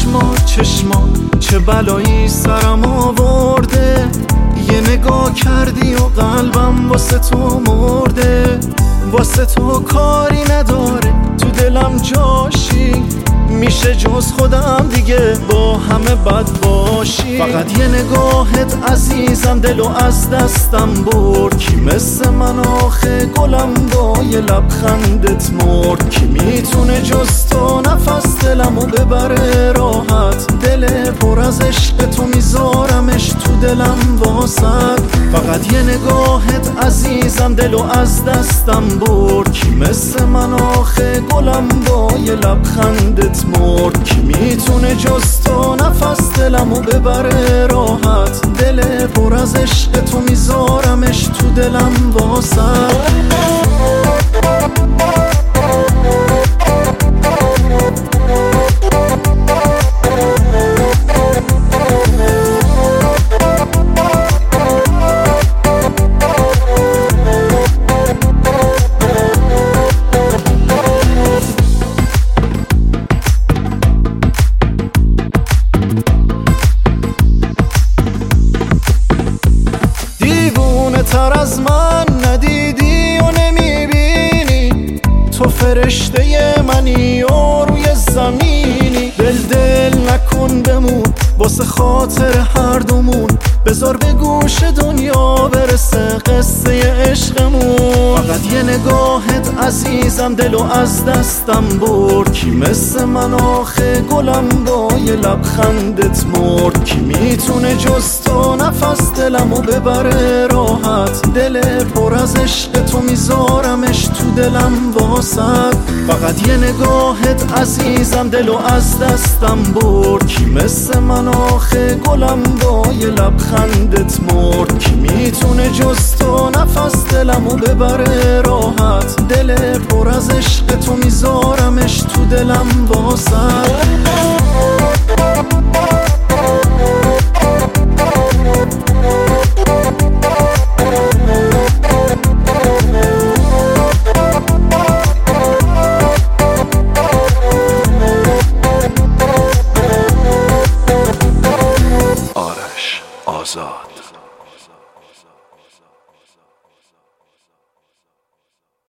چشما چه بلایی سرم آورده، یه نگاه کردی و قلبم واسه تو مرده. واسه تو کاری نداره تو دلم جاشی، میشه جز خودم دیگه با همه بد باشی. فقط یه نگاهت عزیزم دلو از دستم برد، کی مثل من آخه گلم با یه لبخندت مرد. کی میتونه جز تو نفس دلمو ببره راحت، دل پر از عشق تو میذارمش تو دلم واسد. فقط یه نگاهت عزیزم دلو از دستم برد، کی مثل من آخه گلم با یه لبخندت مرد. کی میتونه جز تو نفس دلمو ببره راحت، دل پر از عشق تو میذارمش تو دلم واسد. تر از من ندیدی و نمیبینی، تو فرشته منی و روی زمینی. دل نکن بمون واسه خاطر هر دومون، بذار به گوش دنیا برسه قصه عشقمون. فقط یه نگاهت عزیزم دلو از دستم برد، کی مثل من آخه گلم با یه لبخندت مرد. کی میتونه جز تو نفس دلمو ببره راحت، دل پر از عشق تو میذارمش تو دلم واسد. فقط یه نگاهت عزیزم دلو از دستم برد، کی مثل من آخه گلم با یه لبخندت مرد. کی میتونه جز تو نفس دلمو ببره راحت، دل پر از عشق تو میذارمش تو دلم واسد.